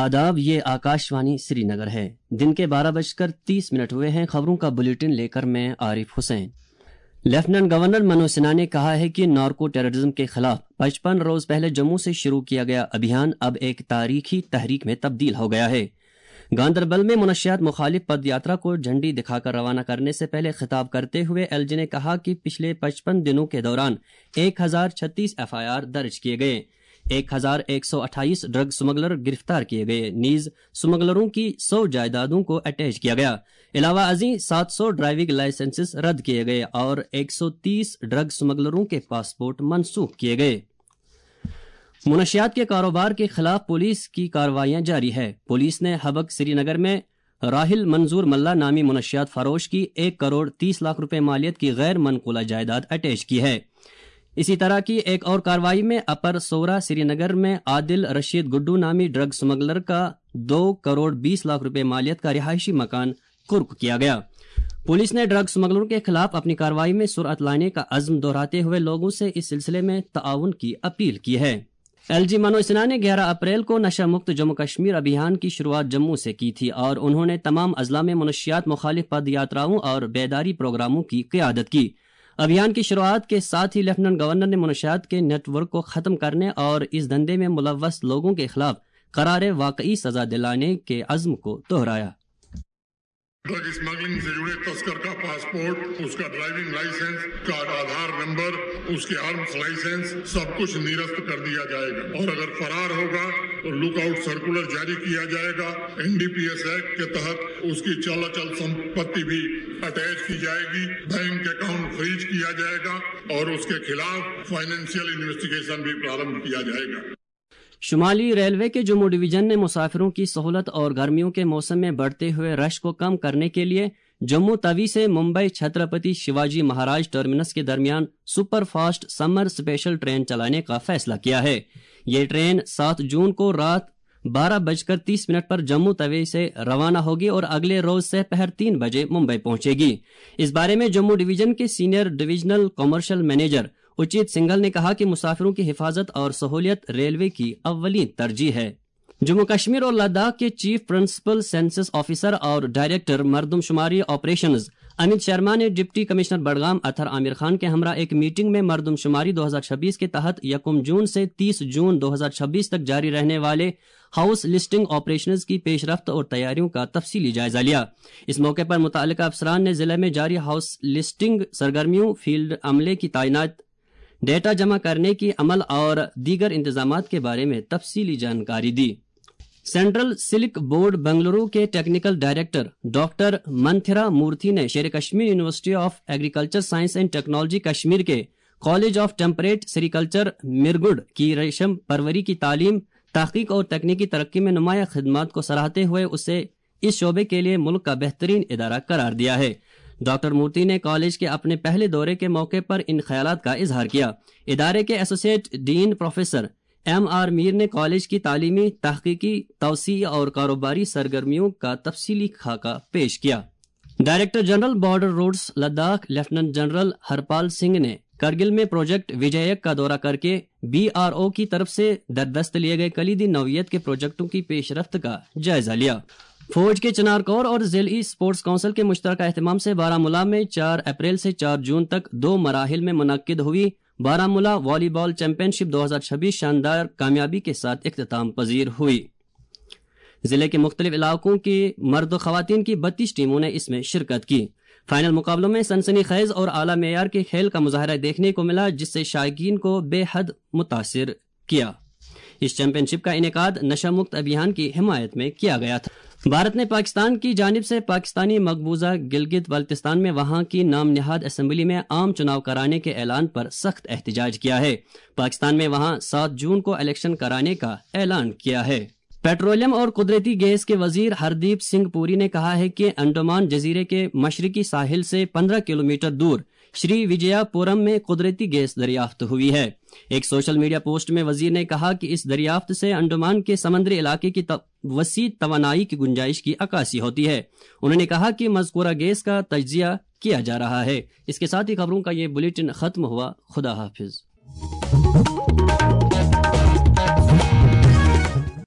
آداب، یہ آکاشوانی سری نگر ہے۔ دن کے 12:30 ہوئے ہیں۔ خبروں کا بلیٹن لے کر میں عارف حسین۔ لیفٹیننٹ گورنر منوج سنہا نے کہا ہے کہ نارکو ٹیررزم کے خلاف 55 روز پہلے جموں سے شروع کیا گیا ابھیان اب ایک تاریخی تحریک میں تبدیل ہو گیا ہے۔ گاندربل میں منشیات مخالف پد یاترا کو جھنڈی دکھا کر روانہ کرنے سے پہلے خطاب کرتے ہوئے ایل جی نے کہا کہ پچھلے 55 دنوں کے دوران 1036 FIR درج کیے گئے، 1128 ڈرگ سمگلر گرفتار کیے گئے، نیز سمگلروں کی 100 جائیدادوں کو اٹیچ کیا گیا۔ علاوہ ازیں 700 ڈرائیونگ لائسنسز رد کیے گئے اور 130 ڈرگ سمگلروں کے پاسپورٹ منسوخ کیے گئے۔ منشیات کے کاروبار کے خلاف پولیس کی کارروائیاں جاری ہے۔ پولیس نے حبک سری نگر میں راہل منظور ملا نامی منشیات فروش کی 1 کروڑ 30 لاکھ روپے مالیت کی غیر منقولہ جائیداد اٹیچ کی ہے۔ اسی طرح کی ایک اور کارروائی میں اپر سورا سری نگر میں عادل رشید گڈو نامی ڈرگ سمگلر کا 2 کروڑ 20 لاکھ روپے مالیت کا رہائشی مکان قرق کیا گیا۔ پولیس نے ڈرگ سمگلروں کے خلاف اپنی کارروائی میں سرعت لانے کا عزم دہراتے ہوئے لوگوں سے اس سلسلے میں تعاون کی اپیل کی ہے۔ ایل جی منوج سنہا نے 11 اپریل کو نشہ مکت جموں کشمیر ابھیان کی شروعات جموں سے کی تھی اور انہوں نے تمام اضلاع میں منشیات مخالف پد یاتراؤں اور بیداری پروگراموں کی قیادت کی۔ ابھیان کی شروعات کے ساتھ ہی لیفٹیننٹ گورنر نے منشیات کے نیٹ ورک کو ختم کرنے اور اس دھندے میں ملوث لوگوں کے خلاف قرار واقعی سزا دلانے کے عزم کو دہرایا۔ ڈرگ اسمگلنگ سے جڑے تسکر کا پاسپورٹ، اس کا ڈرائیونگ لائسنس، کا آدھار نمبر، اس کے آرمز لائسنس سب کچھ نرست کر دیا جائے گا، اور اگر فرار ہوگا تو لک آؤٹ سرکولر جاری کیا جائے گا۔ NDPS ایکٹ کے تحت اس کی چل سمپتی بھی اٹیچ کی جائے گی، بینک اکاؤنٹ فریز کیا جائے گا اور اس کے خلاف فائنینشیل انویسٹیگیشن بھی پرارمبھ کیا جائے گا۔ شمالی ریلوے کے جموں ڈویژن نے مسافروں کی سہولت اور گرمیوں کے موسم میں بڑھتے ہوئے رش کو کم کرنے کے لیے جموں توی سے ممبئی چھترپتی شیواجی مہاراج ٹرمینس کے درمیان super fast summer special train چلانے کا فیصلہ کیا ہے۔ یہ ٹرین 7 جون کو رات 12:30 پر جموں توی سے روانہ ہوگی اور اگلے روز سے پہر 3 بجے ممبئی پہنچے گی۔ اس بارے میں جموں ڈویژن کے senior divisional commercial manager Uchit Singhal نے کہا کہ مسافروں کی حفاظت اور سہولیت ریلوے کی اولین ترجیح ہے۔ جموں کشمیر اور لداخ کے چیف پرنسپل سینسس آفیسر اور ڈائریکٹر مردم شماری آپریشنز امت شرما نے ڈپٹی کمشنر بڈگام اطہر عامر خان کے ہمراہ ایک میٹنگ میں مردم شماری 2026 کے تحت 1 جون سے 30 جون 2026 تک جاری رہنے والے ہاؤس لسٹنگ آپریشنز کی پیش رفت اور تیاریوں کا تفصیلی جائزہ لیا۔ اس موقع پر متعلقہ افسران نے ضلع میں جاری ہاؤس لسٹنگ سرگرمیوں، فیلڈ عملے کی تعینات، ڈیٹا جمع کرنے کی عمل اور دیگر انتظامات کے بارے میں تفصیلی جانکاری دی۔ سینٹرل سلک بورڈ بنگلورو کے technical director doctor Manthira Murthy نے Sher Kashmir university of agriculture science and technology Kashmir کے college of temperate sericulture Mirgund کی ریشم پروری کی تعلیم، تحقیق اور تکنیکی ترقی میں نمایاں خدمات کو سراہتے ہوئے اسے اس شعبے کے لیے ملک کا بہترین ادارہ قرار دیا ہے۔ ڈاکٹر مورتی نے کالج کے اپنے پہلے دورے کے موقع پر ان خیالات کا اظہار کیا۔ ادارے کے associate dean professor MR Mir نے کالج کی تعلیمی، تحقیقی، توسیع اور کاروباری سرگرمیوں کا تفصیلی خاکہ پیش کیا۔ Director general border roads Ladakh lieutenant general Harpal Singh نے کرگل میں پروجیکٹ وجےک کا دورہ کر کے BRO کی طرف سے دردست لیے گئے کلیدی نوعیت کے پروجیکٹوں کی پیش رفت کا جائزہ لیا۔ فوج کے چنار کور اور ضلعی اسپورٹس کونسل کے مشترکہ اہتمام سے بارہمولہ میں 4 اپریل سے 4 جون تک 2 مراحل میں منعقد ہوئی بارہمولہ والی بال چیمپئن شپ 2026 شاندار کامیابی کے ساتھ اختتام پذیر ہوئی۔ ضلع کے مختلف علاقوں کی مرد و خواتین کی 32 ٹیموں نے اس میں شرکت کی۔ فائنل مقابلوں میں سنسنی خیز اور اعلیٰ معیار کے کھیل کا مظاہرہ دیکھنے کو ملا جس سے شائقین کو بے حد متاثر کیا۔ اس چیمپئن شپ کا انعقاد نشہ مکت ابھیان کی حمایت میں کیا گیا تھا۔ بھارت نے پاکستان کی جانب سے پاکستانی مقبوضہ گلگت بلتستان میں وہاں کی نام نہاد اسمبلی میں عام چناؤ کرانے کے اعلان پر سخت احتجاج کیا ہے۔ پاکستان میں وہاں 7 جون کو الیکشن کرانے کا اعلان کیا ہے۔ پیٹرولیم اور قدرتی گیس کے وزیر ہردیپ سنگھ پوری نے کہا ہے کہ انڈمان جزیرے کے مشرقی ساحل سے 15 کلومیٹر دور شری وجیا پورم میں قدرتی گیس دریافت ہوئی ہے۔ ایک سوشل میڈیا پوسٹ میں وزیر نے کہا کہ اس دریافت سے انڈمان کے سمندری علاقے کی وسیع توانائی کی گنجائش کی عکاسی ہوتی ہے۔ انہوں نے کہا کہ مذکورہ گیس کا تجزیہ کیا جا رہا ہے۔ اس کے ساتھ ہی خبروں کا یہ بلیٹن ختم ہوا۔ خدا حافظ۔